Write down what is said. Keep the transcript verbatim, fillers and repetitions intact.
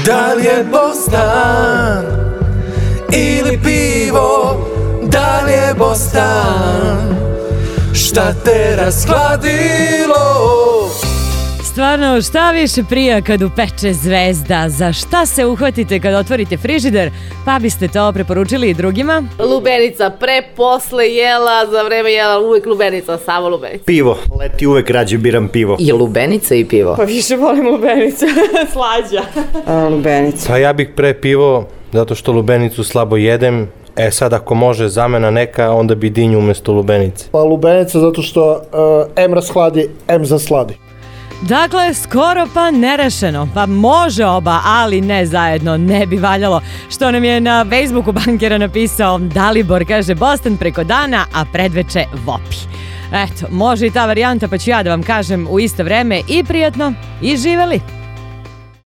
Da li je bostan ili pivo, da li je bostan, šta te raskladilo? Stvarno, šta više prija kad upeče zvezda? Za šta se uhvatite kad otvorite frižider? Pa biste to preporučili i drugima? Lubenica, pre, posle jela, za vreme jela, uvek lubenica, samo lubenica. Pivo, leti uvek rađe biram pivo. I lubenica i pivo. Pa više volim lubenicu, slađa. A, lubenica. Pa ja bih pre pivo, zato što lubenicu slabo jedem. E sad ako može zamena neka, onda bi dinju umesto lubenice. Pa lubenica zato što uh, em rashladi, em zasladi. Dakle, skoro pa nerešeno. Pa može oba, ali ne zajedno, ne bi valjalo. Što nam je na Facebooku bankera napisao Dalibor, kaže Boston preko dana, a predveče vopi. Eto, može i ta varijanta, pa ću ja da vam kažem u isto vreme i prijatno i živeli.